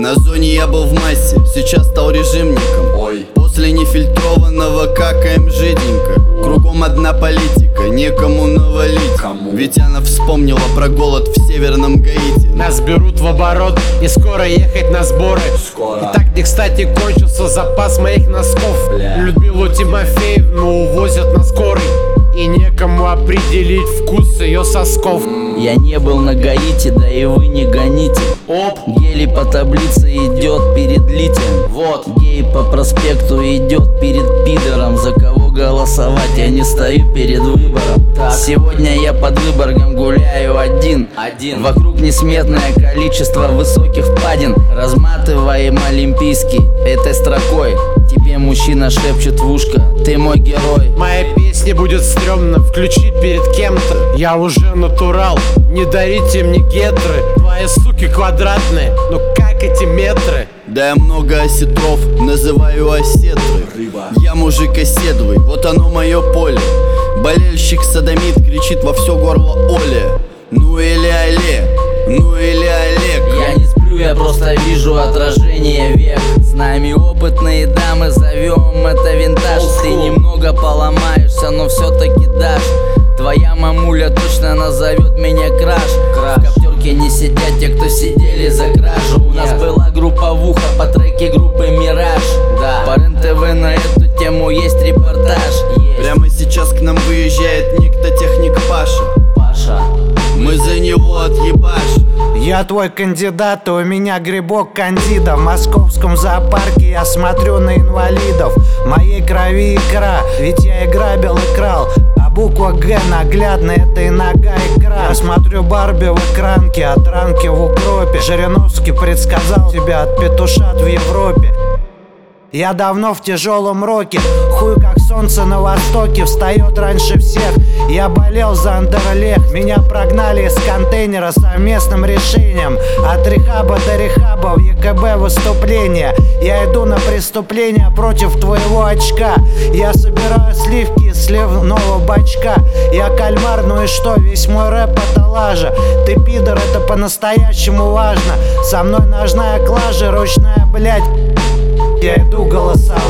На зоне я был в массе, сейчас стал режимником. Ой. После нефильтрованного какаем жиденько. Кругом одна политика, некому навалить. Ведь она вспомнила про голод в северном Гаити. Нас берут в оборот и скоро ехать на сборы. Скоро. И так не кстати кончился запас моих носков. Людмилу Тимофеевну увозят на скорой, и некому определить вкус ее сосков. Я не был на Гаити, да и вы не гоните. Оп! Гели по таблице идет перед литием. Вот. Гей по проспекту идет перед пидором. За кого голосовать, я не стою перед выбором. Сегодня я под Выборгом гуляю один. Вокруг несметное количество высоких впадин. Разматываем олимпийский этой строкой. Тебе мужчина шепчет в ушко: ты мой герой. Моя песня будет стрёмно включить перед кем-то. Я уже натурал, не дарите мне гетры. Твои суки квадратные, но как эти метры? Да я много осетров называю осетры. Я мужик оседлый, вот оно мое поле. Болельщик садомит кричит во все горло Оля. Ну или Олег, ну или Олег. Я не сплю, я просто вижу отражение век. С нами опытные дамы, зовем это винтаж. Ты немного поломаешься, но все-таки дашь. Твоя мамуля точно назовет меня краш. В коптерке не сидят те, кто сидели за кражу. У нас была групповуха по треке группы Мираж. По РЕН-ТВ на эту тему есть репортаж. Прямо сейчас к нам выезжает некто техник Паша. Мы за него отъебашь. Я твой кандидат, и у меня грибок кандида. В московском зоопарке я смотрю на инвалидов. В моей крови икра, ведь я и грабил, и крал. А буква Г наглядно, это и нога, и кран. Я смотрю Барби в экранке, от ранки в укропе. Жириновский предсказал тебя от петушат в Европе. Я давно в тяжелом роке, хуй как солнце на востоке, встает раньше всех. Я болел за Андерлех, меня прогнали из контейнера совместным решением. От рехаба до рехаба в ЕКБ выступление. Я иду на преступление против твоего очка. Я собираю сливки из сливного бачка. Я кальмар, ну и что, весь мой рэп это лажа. Ты пидор, это по-настоящему важно. Со мной ножная клажа, ручная, блядь. Я иду голосовать.